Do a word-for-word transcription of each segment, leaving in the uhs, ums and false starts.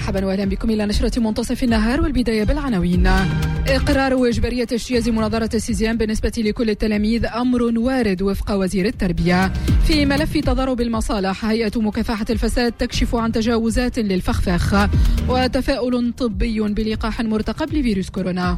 مرحبا واهلا بكم الى نشرة منتصف النهار، والبداية بالعناوين. اقرار واجبارية اجتياز مناظرة السيزيام بالنسبة لكل التلاميذ امر وارد وفق وزير التربية. في ملف تضارب المصالح، هيئة مكافحة الفساد تكشف عن تجاوزات للفخفخ، وتفاؤل طبي بلقاح مرتقب لفيروس كورونا.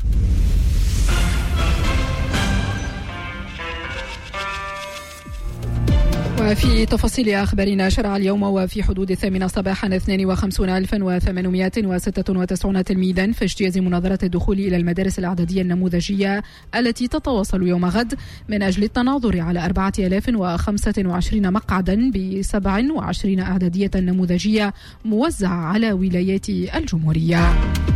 وفي تفاصيل أخبارنا، شرع اليوم وفي حدود الثامنة صباحا اثنين وخمسين ألفا وثمانمائة وستة وتسعين تلميذا في اجتياز مناظرة الدخول إلى المدارس الإعدادية النموذجية التي تتواصل يوم غد من أجل التناظر على أربعة آلاف وخمسة وعشرين مقعدا بسبع وعشرين إعدادية نموذجية موزعة على ولايات الجمهورية.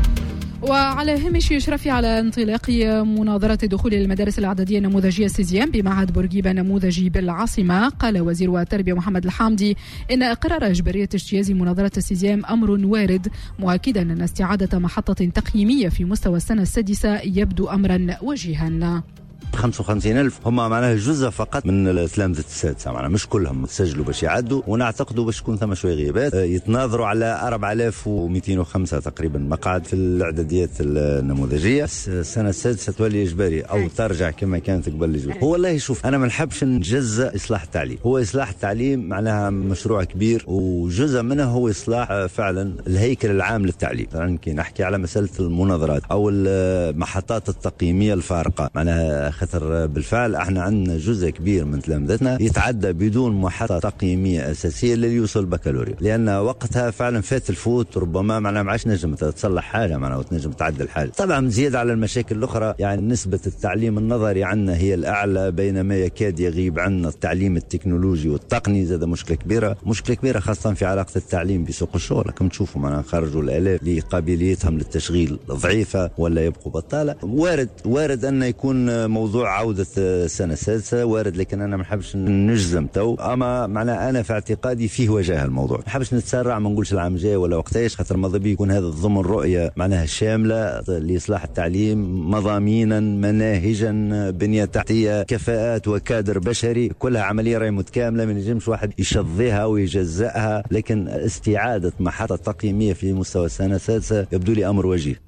وعلى هامش إشرافي على انطلاق مناظرة دخول المدارس الإعدادية النموذجية سيزيام بمعهد بورقيبة النموذجي بالعاصمة، قال وزير التربية محمد الحامدي إن إقرار إجبارية اجتياز مناظرة السيزيام أمر وارد، مؤكدا أن استعادة محطة تقييمية في مستوى السنة السادسة يبدو أمرا وجيها. خمسة وخمسين ألف هم معناها جزء فقط من التلامذة السادسة، معناها مش كلهم تسجلوا باش يعدوا، ونعتقدوا باش يكون ثم شوية غيابات. يتناظروا على أربعة آلاف ومئتين وخمسة تقريبا مقعد في الإعداديات النموذجية. السنة السادسة تولي إجباري أو ترجع كما كانت قبل الإجباري. هو والله شوف، أنا ما نحبش نجزء إصلاح التعليم. هو إصلاح التعليم معناها مشروع كبير، وجزء منه هو إصلاح فعلا الهيكل العام للتعليم. يعني كي نحكي على مسألة المناظرات أو المحطات التقييمية الفارقة، معناها خاطر بالفعل احنا عندنا جزء كبير من تلامذتنا يتعدى بدون محطة تقييمية أساسية اللي يوصل البكالوريا، لأن وقتها فعلا فات الفوت، ربما معناها ما عادش نجم تصلح حاجة معناها وتنجم تعدل حاجة. طبعا زيادة على المشاكل الأخرى، يعني نسبة التعليم النظري عندنا هي الأعلى، بينما يكاد يغيب عندنا التعليم التكنولوجي والتقني. زاد مشكلة كبيرة، مشكلة كبيرة خاصة في علاقة التعليم بسوق الشغل. كم تشوفوا معناها خرجوا الآلاف لقابليتهم للتشغيل ضعيفة ولا يبقوا بطالة. وارد وارد أن يكون موضوع عودة السنة السادسة، وارد، لكن أنا ما نحبش نجزم تو. أما معناه أنا في اعتقادي فيه وجهة الموضوع، ما نحبش نتسرع، ما نقولش العام جاي ولا وقتاش، خاطر ماذا بي يكون هذا ضمن رؤية معناها شاملة لإصلاح التعليم، مضامينا، مناهجا، بنية تحتية، كفاءات وكادر بشري، كلها عملية راهي متكاملة، ما ينجمش واحد يشظيها ويجزأها. لكن استعادة محطة تقييمية في مستوى السنة السادسة يبدو لي أمر وجيه.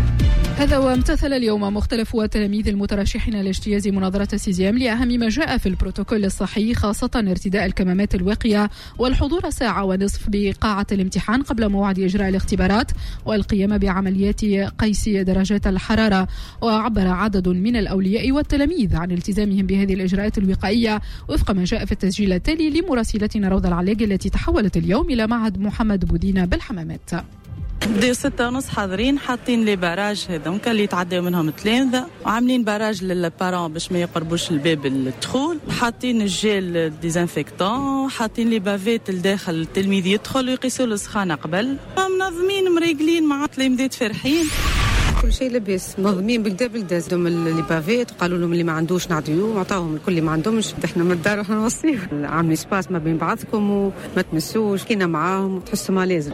هذا وامتثل اليوم مختلف التلاميذ المترشحين لاجتياز مناظرة السيزيام لأهم ما جاء في البروتوكول الصحي، خاصة ارتداء الكمامات الواقية والحضور ساعة ونصف بقاعة الامتحان قبل موعد إجراء الاختبارات، والقيام بعمليات قيس درجات الحرارة. وعبر عدد من الأولياء والتلاميذ عن التزامهم بهذه الإجراءات الوقائية وفق ما جاء في التسجيل التالي لمراسلتنا روضة العلاقي التي تحولت اليوم إلى معهد محمد بودينا بالحمامات. بديو ستة ونص حاضرين، حاطين لي باراج هذوك اللي يتعداو منهم تلامذة، وعاملين باراج للبارون باش ما يقربوش الباب الدخول، حاطين الجيل ديزانفيكتون، حاطين لي بافيت الداخل التلميذ يدخل ويقيسوا له السخانة قبل، منظمين مريقلين مع تلامذات فرحين. كل شيء لباس منظمين بالكدا بالكدا. زدهم اللي بافيت وقالوا لهم اللي ما عندوش نعطيوه، وعطاهم الكل اللي ما عندهمش. احنا من الدار احنا نوصيهم عاملين سباس ما بين بعضكم وما تمسوش، كينا معاهم وتحسوا ما لازم.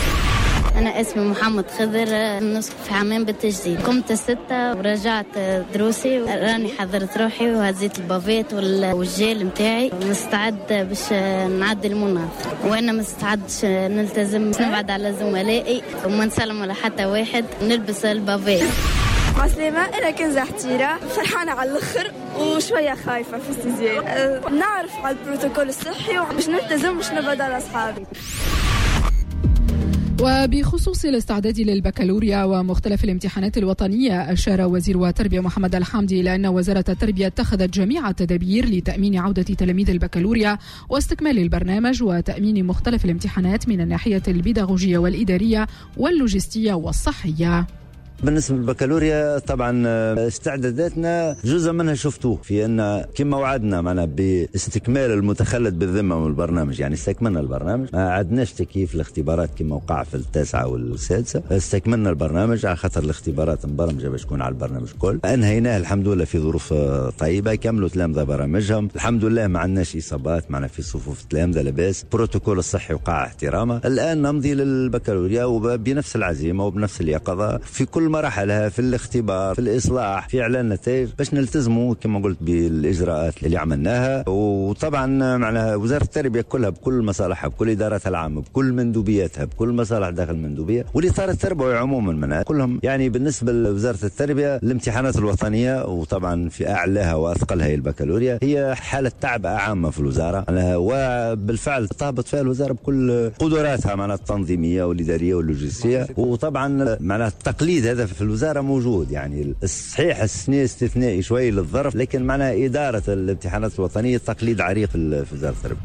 أنا اسمي محمد خضر، نسق في حمام بالتجديد. قمت الستة ورجعت دروسي، راني حضرت روحي وهزيت البافيت والجيل متاعي، مستعد باش نعدي المناظرة، وأنا مستعدش نلتزم، نبعد على زملائي وما نسلم على حتى واحد، نلبس البافيت. مسلمة، أنا كنزة حتيرة، فرحانة على الآخر وشوية خايفة في السيزيام. نعرف على البروتوكول الصحي وباش نلتزم باش نبعد على أصحابي. وبخصوص الاستعداد للبكالوريا ومختلف الامتحانات الوطنية، أشار وزير التربية محمد الحامدي إلى أن وزارة التربية اتخذت جميع التدابير لتأمين عودة تلاميذ البكالوريا واستكمال البرنامج وتأمين مختلف الامتحانات من الناحية البيداغوجية والإدارية واللوجستية والصحية. بالنسبة للبكالوريا طبعا استعداداتنا جزء منها شفتوه في أن كما وعدنا معنا باستكمال المتخلد بالذمة من البرنامج، يعني استكملنا البرنامج، ما عدناش تكييف الاختبارات كما وقع في التاسعة والسادسة، استكملنا البرنامج على خاطر الاختبارات مبرمجة باش تكون على البرنامج كل، أنهيناه الحمد لله في ظروف طيبة، كملوا تلامذة برامجهم الحمد لله، ما عندناش إصابات معنا في صفوف التلامذة، لاباس، بروتوكول الصحي وقع احترامه. الآن نمضي للبكالوريا وبنفس العزيمة وبنفس اليقظة في كل كل مراحلها، في الاختبار، في الإصلاح، في إعلان نتائج، باش نلتزموا كما قلت بالإجراءات اللي عملناها. وطبعا معناها وزارة التربية كلها بكل مصالحها، بكل إداراتها العامة، بكل مندوبياتها، بكل مصالح داخل المندوبية والإطار التربوي عموما منها كلهم. يعني بالنسبة لوزارة التربية الامتحانات الوطنية وطبعا في أعلاها وأثقلها هي البكالوريا هي حالة تعب عامة في الوزارة، وبالفعل تهبط فيها الوزارة بكل قدراتها معناها التنظيمية والإدارية واللوجستية. وطبعا معناها التقليد هذا في الوزارة موجود، يعني الصحيح السنة استثنائي شوي للظرف، لكن معناها إدارة الامتحانات الوطنية تقليد عريق في وزارة التربية.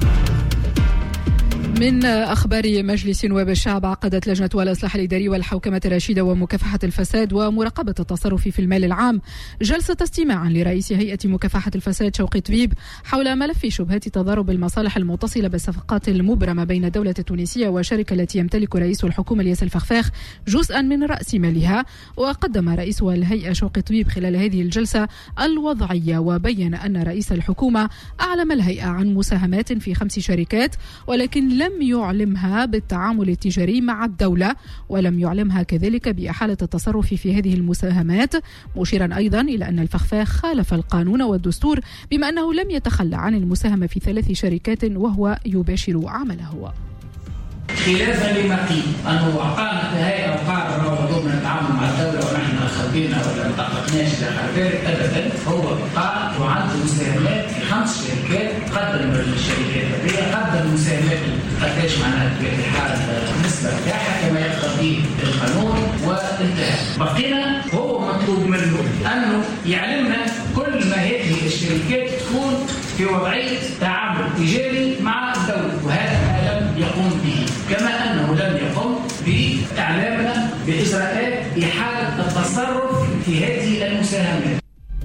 من أخبار مجلس نواب الشعب، عقدت لجنة الإصلاح الإداري والحوكمة الرشيدة ومكافحة الفساد ومراقبة التصرف في المال العام جلسة استماع لرئيس هيئة مكافحة الفساد شوقي طبيب حول ملف شبهات تضارب المصالح المتصلة بالصفقات المبرمة بين الدولة التونسية وشركة التي يمتلك رئيس الحكومة الياس الفخفاخ جزءا من رأس مالها. وقدم رئيس الهيئة شوقي طبيب خلال هذه الجلسة الوضعية، وبين أن رئيس الحكومة أعلم الهيئة عن مساهمات في خمس شركات، ولكن لا لم يعلمها بالتعامل التجاري مع الدولة، ولم يعلمها كذلك بإحالة التصرف في هذه المساهمات، مشيرا أيضا إلى أن الفخفاخ خالف القانون والدستور بما أنه لم يتخلى عن المساهمة في ثلاث شركات وهو يباشر عمله. خلافا لما قيل انه اقامت الهيئه وقال موضوع من التعامل مع الدوله ونحن خاطينا ولا ما طبقناش الى ذلك، ابدا. هو قال وعنده مساهمات في خمس شركات، قدم الشركات هذه قدم مساهمات قداش معناها بطبيعه الحال النسبه بتاعها كما يقتضي القانون وانتهى. بقينا هو مطلوب منه انه يعلمنا كل ما هذه الشركات تكون في وضعيه تعامل تجاري مع الدوله، وهذا ما لم يقوم به، كما أنه لم يقم بإعلامنا بإجراءات إحالة التصرف في هذه المساهمات.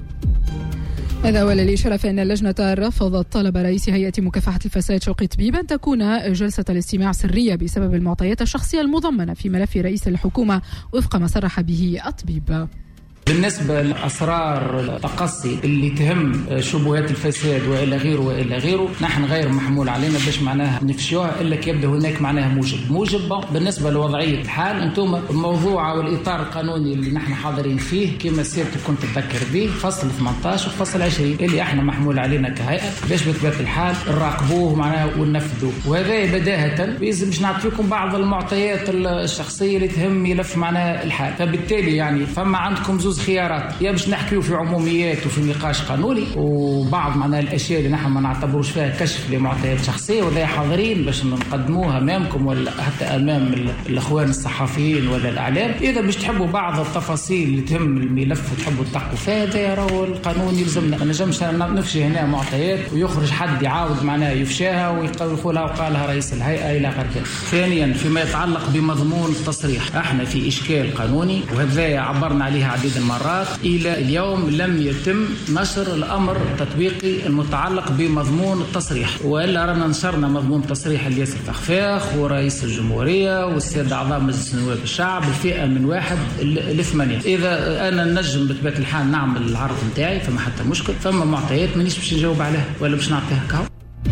هذا وللإشارة فإن اللجنة رفضت طلب رئيس هيئة مكافحة الفساد شوقي طبيب أن تكون جلسة الاستماع سرية بسبب المعطيات الشخصية المضمنة في ملف رئيس الحكومة وفق ما صرح به الطبيب. بالنسبة لأسرار التقصي اللي تهم شبهات الفساد وإلى غيره وإلى غيره، نحن غير محمول علينا باش معناها نفشوها إلا كيبدأ هناك معناها موجب موجب بالنسبة لوضعية الحال. أنتم الموضوع والإطار القانوني اللي نحن حاضرين فيه كما سيرت كنت تذكر به فصل ثمانية عشر وفصل عشرين اللي احنا محمول علينا كهيئة باش بطبيعة الحال نراقبوه معناها وننفذوه، وهذا بداهة بإذن باش نعطيكم بعض المعطيات الشخصية اللي تهم ملف معناها الحال. فبالتالي يعني فما عندكم زوز خيارات، يا باش نحكيو في عموميات وفي نقاش قانوني وبعض معناها الاشياء اللي نحن ما نعتبروش فيها كشف لمعطيات شخصيه وذا حاضرين باش نقدموها امامكم ولا حتى امام الاخوان الصحفيين ولا الاعلام. اذا باش تحبوا بعض التفاصيل اللي تهم الملف وتحبوا تدققوا فيها هذا راهو القانون يلزمنا، ما نجمش نفشي هنا معطيات ويخرج حد يعاود معناها يفشاها ويقولها وقالها رئيس الهيئه الى غير. ثانيا فيما يتعلق بمضمون التصريح، احنا في اشكال قانوني وهذا عبرنا عليها عديد مرات، إلى اليوم لم يتم نشر الأمر التطبيقي المتعلق بمضمون التصريح، وإلا رانا نشرنا مضمون تصريح الياس الفخفاخ ورئيس الجمهورية والسيد أعضاء مجلس نواب الشعب الفئة من واحد لثمانية. إذا أنا نجم بطبيعة الحال نعمل العرض نتاعي فما حتى مشكل، فما معطيات مانيش باش نجاوب عليها ولا باش نعطيها كهو.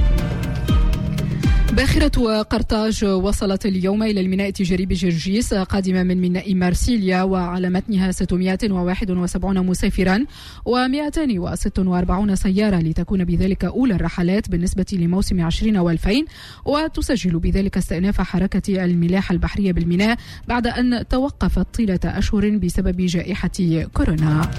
باخرة قرطاج وصلت اليوم إلى الميناء التجاري بجرجيس قادمة من ميناء مارسيليا، وعلى متنها ستمائة وواحد وسبعين مسافرا ومائتين وستة وأربعين سيارة، لتكون بذلك أولى الرحلات بالنسبة لموسم عشرين والفين، وتسجل بذلك استئناف حركة الملاحة البحرية بالميناء بعد أن توقفت طيلة أشهر بسبب جائحة كورونا.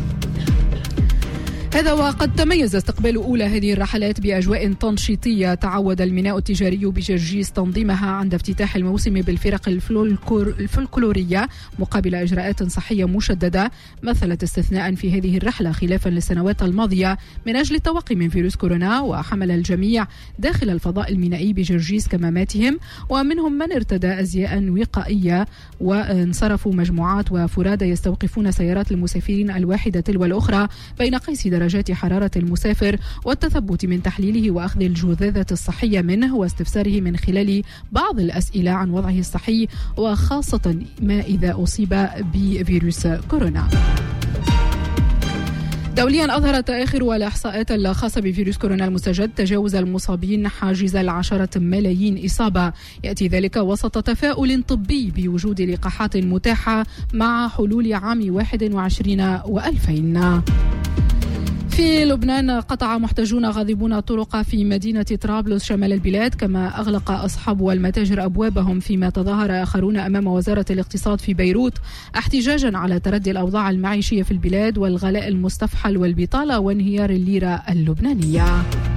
هذا وقد تميز استقبال أولى هذه الرحلات بأجواء تنشيطية. تعود الميناء التجاري بجرجيس تنظيمها عند افتتاح الموسم بالفرق الفلكلورية مقابل إجراءات صحية مشددة مثلت استثناء في هذه الرحلة خلافا للسنوات الماضية من أجل التوقي من فيروس كورونا. وحمل الجميع داخل الفضاء المينائي بجرجيس كماماتهم، ومنهم من ارتدى أزياء وقائية، وانصرفوا مجموعات وفرادى يستوقفون سيارات المسافرين الواحدة تلو الأخرى بين قيس درجات حرارة المسافر والتثبت من تحليله وأخذ الجذاذة الصحية منه واستفساره من خلال بعض الأسئلة عن وضعه الصحي، وخاصة ما إذا أصيب بفيروس كورونا. دوليا أظهرت آخر الإحصاءات الخاصة بفيروس كورونا المستجد تجاوز المصابين حاجز العشرة ملايين إصابة. يأتي ذلك وسط تفاؤل طبي بوجود لقاحات متاحة مع حلول عام واحد وعشرين وألفين. في لبنان قطع محتجون غاضبون الطرق في مدينة طرابلس شمال البلاد، كما أغلق أصحاب المتاجر أبوابهم، فيما تظاهر آخرون أمام وزارة الاقتصاد في بيروت احتجاجا على تردي الأوضاع المعيشية في البلاد والغلاء المستفحل والبطالة وانهيار الليرة اللبنانية.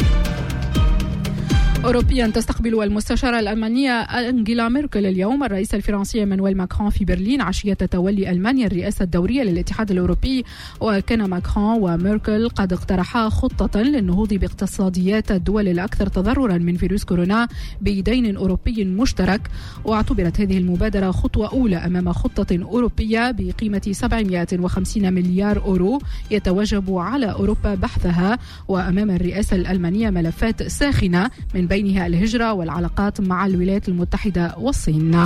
أوروبيا تستقبل المستشارة الألمانية أنجيلا ميركل اليوم الرئيس الفرنسي مانويل ماكرون في برلين عشية تولي ألمانيا الرئاسة الدورية للاتحاد الأوروبي. وكان ماكرون وميركل قد اقترحا خطة للنهوض باقتصاديات الدول الأكثر تضررا من فيروس كورونا بدين أوروبي مشترك. واعتبرت هذه المبادرة خطوة أولى أمام خطة أوروبية بقيمة سبعمائة وخمسين مليار أورو يتوجب على أوروبا بحثها، وأمام الرئاسة الألمانية ملفات ساخنة من بينها الهجرة والعلاقات مع الولايات المتحدة والصين.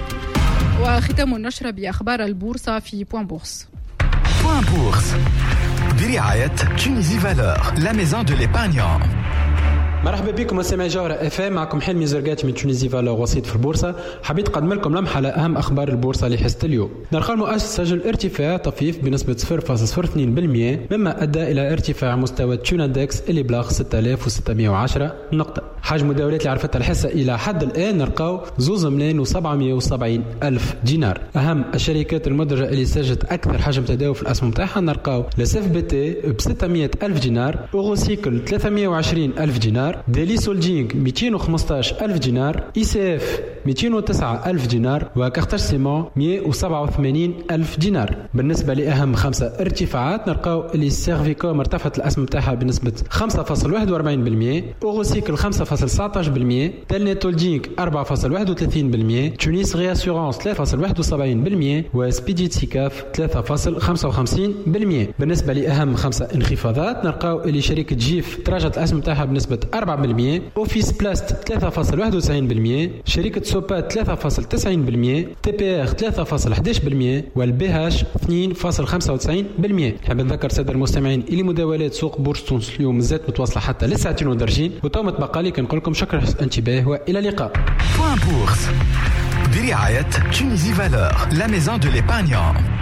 وختام النشرة بأخبار البورصة في بوان بورس. بوان بورس برعاية تونيزي فالور لا ميزون دو ليبارنيون. مرحبا بكم مستمعي جوهرة اف ام، معكم حلمي زرقاتي من تونيزي فالور وسيط في البورصه. حبيت نقدم لكم لمحه على اهم اخبار البورصه اللي حصت اليوم. نرخى المؤسس سجل ارتفاع طفيف بنسبه صفر فاصلة صفر اثنين بالمئة، مما ادى الى ارتفاع مستوى تشونادكس اللي بلغ ستة آلاف وستمائة وعشرة نقطه. حجم المداولات اللي عرفتها الحصه الى حد الان نلقاو زوز ملايين وسبعمائة وسبعين الف دينار. اهم الشركات المدرجه اللي سجلت اكثر حجم تداول في الاسهم تاعها نلقاو لسيف بي تي ب ستمائة الف دينار، اوروسيكل ثلاثمائة وعشرين الف دينار، ديلي سولجينغ مئتين وخمسطاش الف دينار، اي سي اف مئتين وتسعة الف دينار، وكارتاج سيمون مئة وسبعة وثمانين الف دينار. بالنسبه لاهم خمسه ارتفاعات نلقاو اللي سيرفيكوم ارتفعت الاسهم تاعها بنسبه خمسة فاصلة واحد وأربعين بالمئة، اوروسيكل خمسة فاصلة تسعة عشر بالمئة، تلنت هولدينغ أربعة فاصلة واحد وثلاثين بالمئة، تونس رياسيورانس ثلاثة فاصلة واحد وسبعين بالمئة، وسبيديت سيكاف ثلاثة فاصلة خمسة وخمسين بالمئة. بالنسبه لاهم خمسه انخفاضات نلقاو اللي شركه جيف تراجعت الاسهم تاعها بنسبه أربعة بالمئة، اوفيس بلاست ثلاثة فاصلة واحد وتسعين بالمئة، شركه سوبات ثلاثة فاصلة تسعين بالمئة، تي بي ار ثلاثة فاصلة إحدى عشر بالمئة، والبي هاش اثنين فاصلة خمسة وتسعين بالمئة. نحب نذكر الساده المستمعين اللي مداولات سوق بورصه تونس اليوم مازالت متواصله حتى للساعتين ودرجين، وتو متبقى لي كنقول لكم شكرا على الانتباه والى اللقاء. بوان بورس برعاية تونيزي فالور لا ميزون دو ليبارنيون.